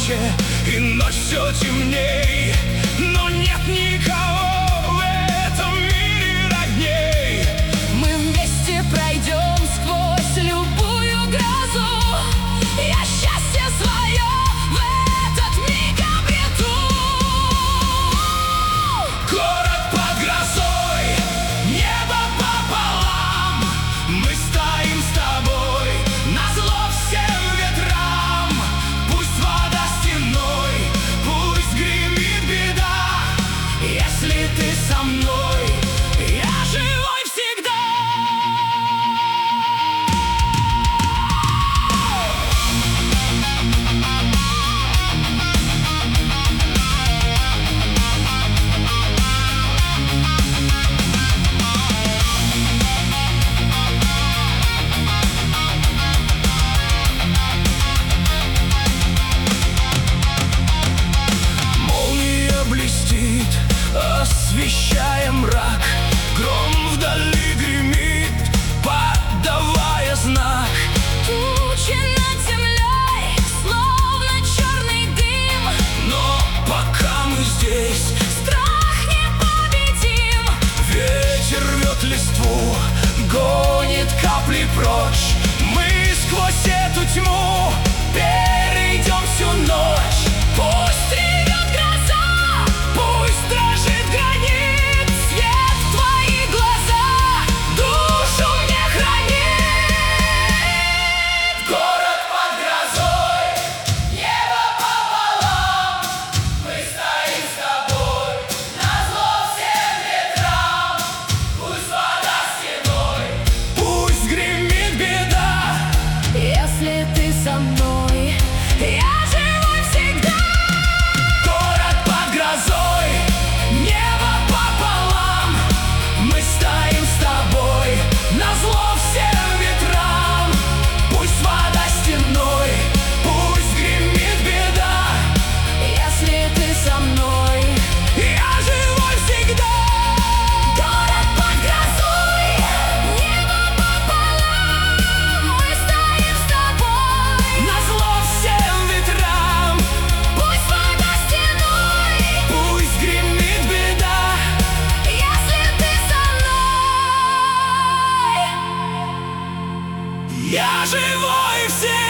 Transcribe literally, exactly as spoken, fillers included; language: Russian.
ярче, и ночь все темней, но нет никого в этом мире родней. Мы вместе пройдем сквозь любую грозу, я счастье свое в этот миг обрету. Город под грозой, небо пополам, мы стоим с тобой назло всем ветрам. Пусть вода стеной, пусть гремит беда, если ты со мной, я живой всегда. Молния блестит, освещая мрак, гром вдали гремит, подавая знак. Тучи над землей, словно черный дым, Но пока мы здесь, страх непобедим. ветер рвет листву, гонит капли прочь. Мы сквозь эту тьму перейдем всю ночь. Пусть ревет гроза, Пусть дрожит гранит, свет в твои глаза душу мне хранит. Город под грозой, небо пополам, мы стоим с тобой назло всем ветрам. Пусть вода стеной, пусть гремит беда, если ты со мной, я живой всегда. город под грозой, небо пополам, мы стоим с тобой назло всем ветрам. Пусть вода стеной, пусть гремит беда, Если ты со мной, я живой всегда. город под грозой, небо пополам, мы стоим с тобой Назло всем ветрам, пусть вода стеной, пусть гремит беда, если ты со мной. я живой всегда.